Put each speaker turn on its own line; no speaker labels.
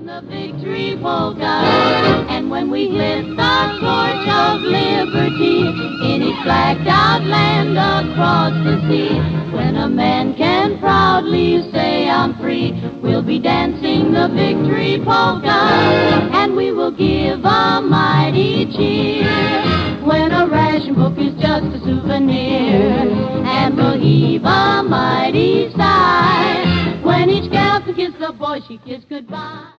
The victory polka, and when we lift the torch of liberty in each flagged out land across the sea, when a man can proudly say I'm free, we'll be dancing the victory polka, and we will give a mighty cheer. When a ration book is just a souvenir, and we'll heave a mighty sigh when each gal can kiss the boy she kissed goodbye.